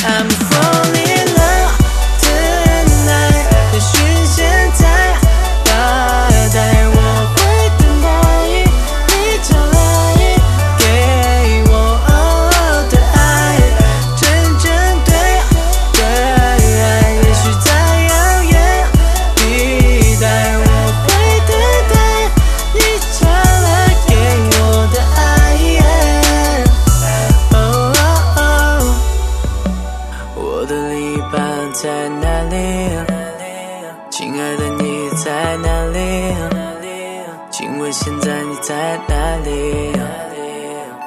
I'm falling in love tonight， 也许现在发呆，我会等待你找来，给我的爱，真正对爱，也许在遥远地带，我会等待你找来给我的爱。我的另一半在哪里？亲爱的你在哪里？请问现在你在哪里？